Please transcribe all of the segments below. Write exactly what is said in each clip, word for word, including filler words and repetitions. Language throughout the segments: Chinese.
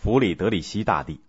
弗里德里希大帝。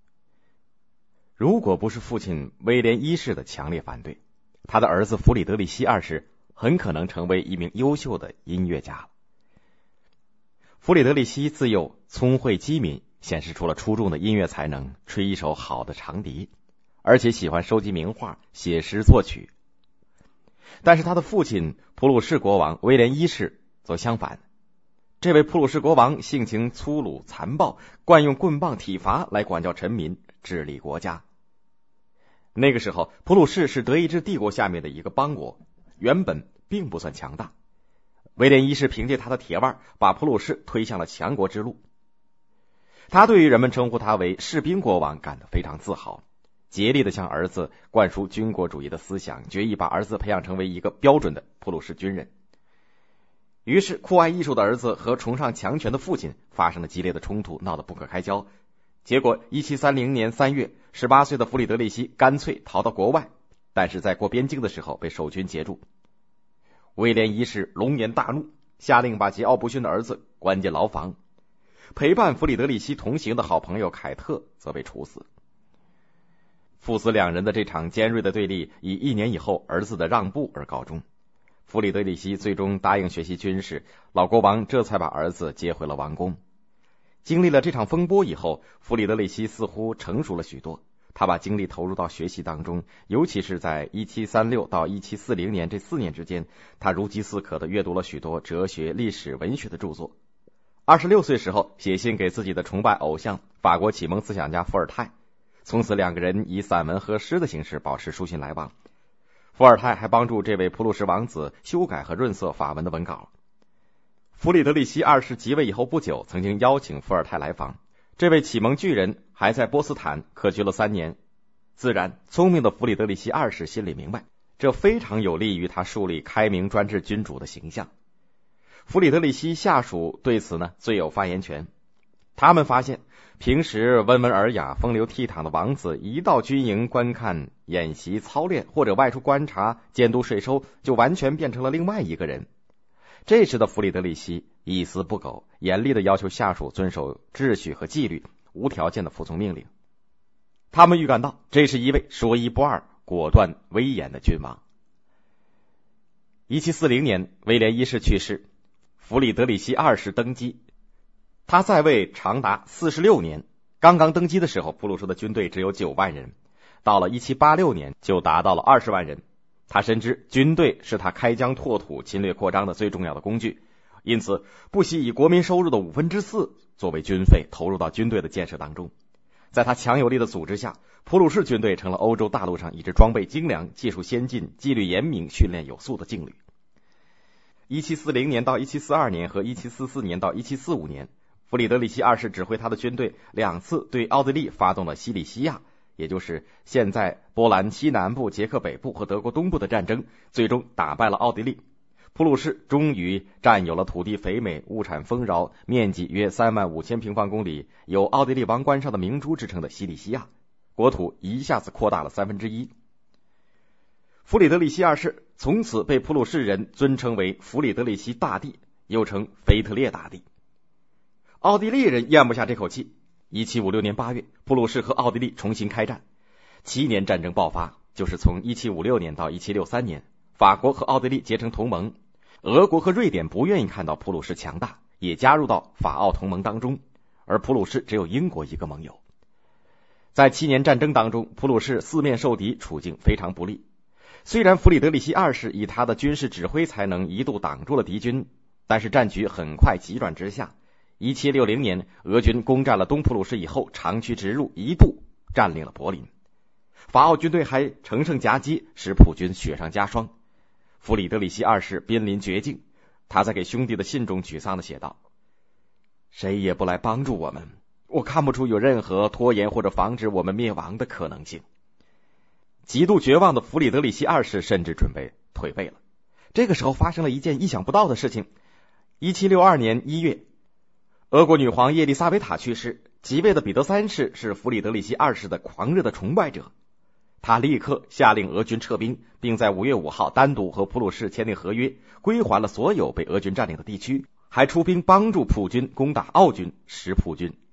如果不是父亲威廉一世的强烈反对，他的儿子弗里德里希二世很可能成为一名优秀的音乐家。弗里德里希自幼聪慧机敏，显示出了出众的音乐才能，吹一手好的长笛，而且喜欢收集名画，写诗作曲。但是他的父亲普鲁士国王威廉一世则相反，这位普鲁士国王性情粗鲁残暴，惯用棍棒体罚来管教臣民，治理国家。那个时候普鲁士是德意志帝国下面的一个邦国，原本并不算强大。威廉一世凭借他的铁腕，把普鲁士推向了强国之路。他对于人们称呼他为士兵国王感到非常自豪，竭力地向儿子灌输军国主义的思想，决意把儿子培养成为一个标准的普鲁士军人。于是酷爱艺术的儿子和崇尚强权的父亲发生了激烈的冲突，闹得不可开交。结果一七三零年三月，十八岁的弗里德里希干脆逃到国外，但是在过边境的时候被守军截住。威廉一世龙颜大怒，下令把桀骜不驯的儿子关进牢房。陪伴弗里德里希同行的好朋友凯特则被处死。父子两人的这场尖锐的对立以一年以后儿子的让步而告终。弗里德里希最终答应学习军事，老国王这才把儿子接回了王宫。经历了这场风波以后，弗里德里希似乎成熟了许多，他把精力投入到学习当中，尤其是在一七三六到一七四零年这四年之间，他如饥似渴地阅读了许多哲学、历史、文学的著作。二十六岁时候写信给自己的崇拜偶像法国启蒙思想家伏尔泰，从此两个人以散文和诗的形式保持书信来往。伏尔泰还帮助这位普鲁士王子修改和润色法文的文稿。弗里德里希二世即位以后不久，曾经邀请伏尔泰来访。这位启蒙巨人还在波斯坦客居了三年。自然，聪明的弗里德里希二世心里明白，这非常有利于他树立开明专制君主的形象。弗里德里希下属对此呢最有发言权。他们发现，平时温文尔雅、风流倜傥的王子，一到军营观看演习操练，或者外出观察监督税收，就完全变成了另外一个人。这时的弗里德里希一丝不苟，严厉地要求下属遵守秩序和纪律，无条件地服从命令。他们预感到这是一位说一不二、果断威严的君王。一七四零年，威廉一世去世，弗里德里希二世登基。他在位长达四十六年，刚刚登基的时候，普鲁士的军队只有九万人，到了一七八六年就达到了二十万人。他深知军队是他开疆拓土、侵略扩张的最重要的工具，因此不惜以国民收入的五分之四作为军费投入到军队的建设当中。在他强有力的组织下，普鲁士军队成了欧洲大陆上一支装备精良、技术先进、纪律严明、训练有素的劲旅。一七四零年到一七四二年和一七四四年到一七四五年，弗里德里希二世指挥他的军队两次对奥地利发动了西里西亚，也就是现在波兰西南部、捷克北部和德国东部的战争，最终打败了奥地利。普鲁士终于占有了土地肥美、物产丰饶、面积约三万五千平方公里、有奥地利王冠上的明珠之称的西里西亚，国土一下子扩大了三分之一。弗里德里希二世从此被普鲁士人尊称为弗里德里希大帝，又称腓特烈大帝。奥地利人咽不下这口气。一七五六年八月，普鲁士和奥地利重新开战。七年战争爆发，就是从一七五六年到一七六三年，法国和奥地利结成同盟。俄国和瑞典不愿意看到普鲁士强大，也加入到法奥同盟当中，而普鲁士只有英国一个盟友。在七年战争当中，普鲁士四面受敌，处境非常不利。虽然弗里德里希二世以他的军事指挥才能一度挡住了敌军，但是战局很快急转直下。一七六零年，俄军攻占了东普鲁士以后，长驱直入，一度占领了柏林。法奥军队还乘胜夹击，使普军雪上加霜。弗里德里希二世濒临绝境，他在给兄弟的信中沮丧地写道：谁也不来帮助我们，我看不出有任何拖延或者防止我们灭亡的可能性。极度绝望的弗里德里希二世甚至准备退位了。这个时候发生了一件意想不到的事情。一七六二年一月，俄国女皇叶丽莎维塔去世，即位的彼得三世是弗里德里希二世的狂热的崇拜者。他立刻下令俄军撤兵，并在五月五号单独和普鲁士签订合约，归还了所有被俄军占领的地区，还出兵帮助普军攻打奥军，使普军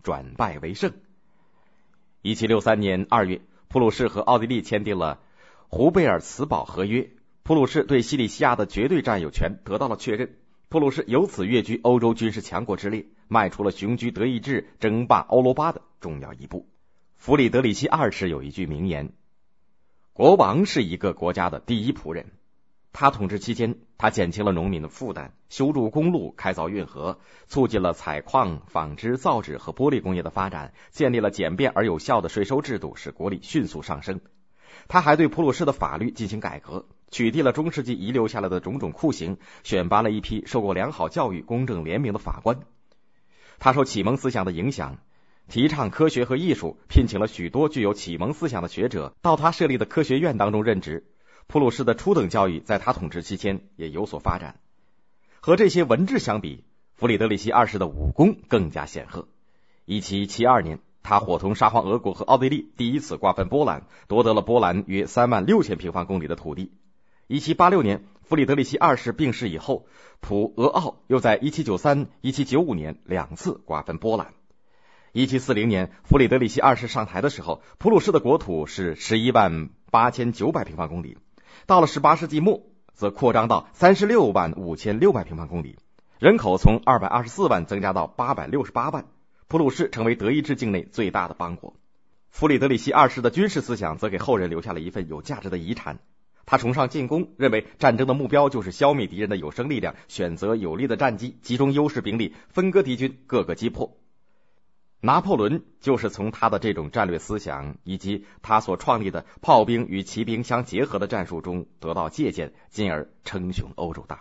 转败为胜。一七六三年二月，普鲁士和奥地利签订了胡贝尔茨堡合约，普鲁士对西里西亚的绝对占有权得到了确认，普鲁士由此跃居欧洲军事强国之列，迈出了雄居德意志、争霸欧罗巴的重要一步。弗里德里希二世有一句名言：国王是一个国家的第一仆人。他统治期间，他减轻了农民的负担，修筑公路，开凿运河，促进了采矿、纺织、造纸和玻璃工业的发展，建立了简便而有效的税收制度，使国力迅速上升。他还对普鲁士的法律进行改革，取缔了中世纪遗留下来的种种酷刑，选拔了一批受过良好教育、公正廉明的法官。他受启蒙思想的影响，提倡科学和艺术，聘请了许多具有启蒙思想的学者到他设立的科学院当中任职。普鲁士的初等教育在他统治期间也有所发展。和这些文治相比，弗里德里希二世的武功更加显赫。一七七二年，他伙同沙皇俄国和奥地利第一次瓜分波兰，夺得了波兰约三万六千平方公里的土地。一七八六年，弗里德里希二世病逝以后，普俄奥又在一七九三、一七九五年两次瓜分波兰。一七四零年，弗里德里希二世上台的时候，普鲁士的国土是十一万八千九百平方公里。到了十八世纪末，则扩张到三十六万五千六百平方公里，人口从二百二十四万增加到八百六十八万，普鲁士成为德意志境内最大的邦国。弗里德里希二世的军事思想则给后人留下了一份有价值的遗产。他崇尚进攻，认为战争的目标就是消灭敌人的有生力量，选择有利的战机，集中优势兵力，分割敌军，各个击破。拿破仑就是从他的这种战略思想以及他所创立的炮兵与骑兵相结合的战术中得到借鉴，进而称雄欧洲大